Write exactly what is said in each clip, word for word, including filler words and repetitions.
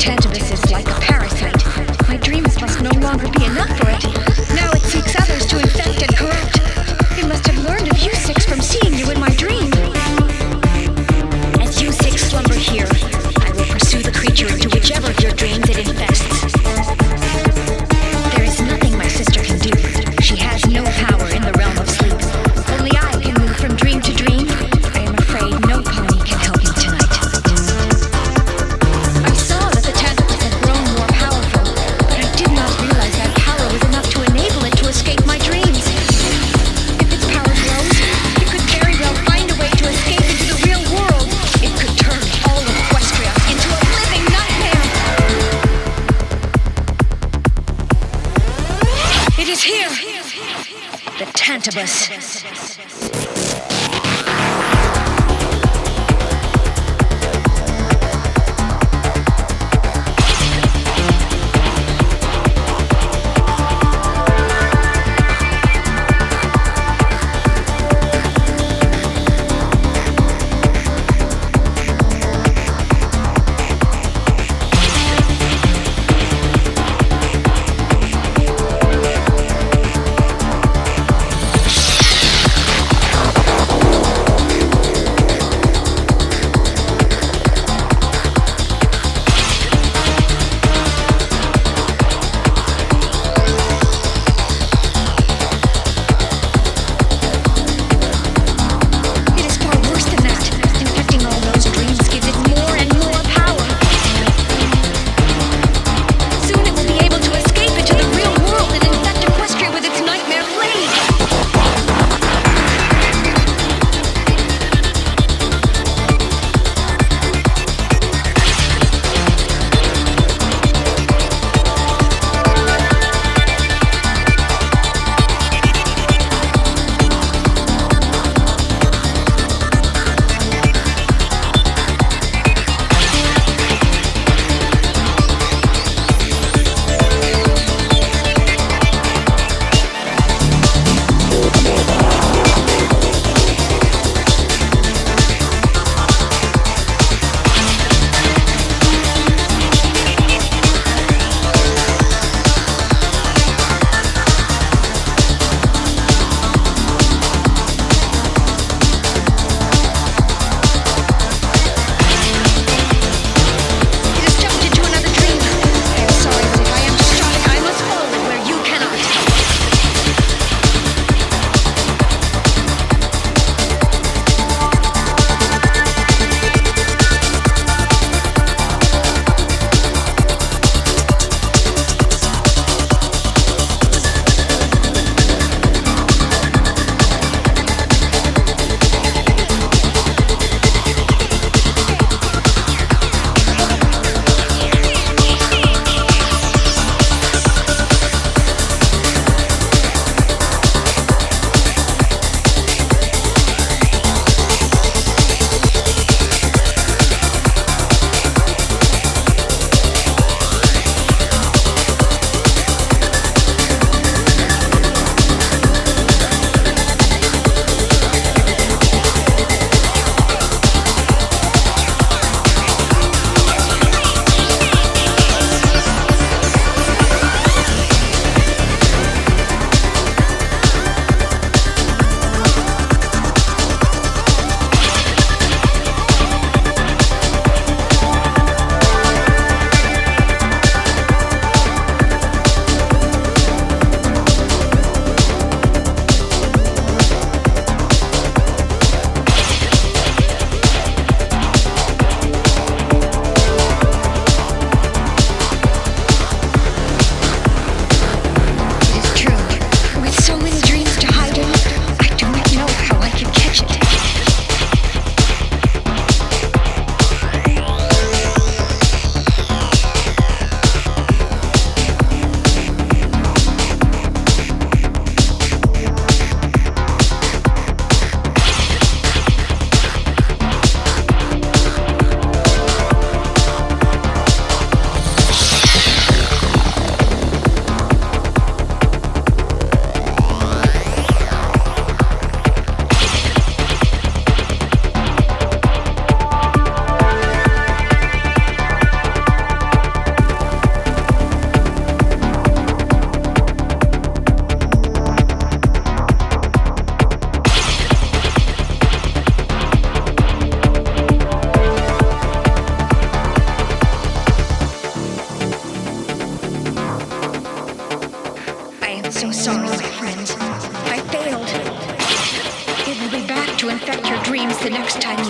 Tantabus is like a parasite. My dreams must no longer be enough for it. Now it seeks others to infect and corrupt. It must have learned of you six from seeing you in my dream. As you six slumber here, I will pursue the creature into whichever of your dreams it infests. There is nothing my sister can do. She has no power in the realm of sleep. Only I can move from dream to dream. I am afraid no pony can help you tonight. I saw that the Tantabus had grown more powerful, but I did not realize that power was enough to enable it to escape my dreams. If its power grows, it could very well find a way to escape into the real world. It could turn all of Equestria into a living nightmare. It is here! The Tantabus.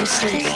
sleep.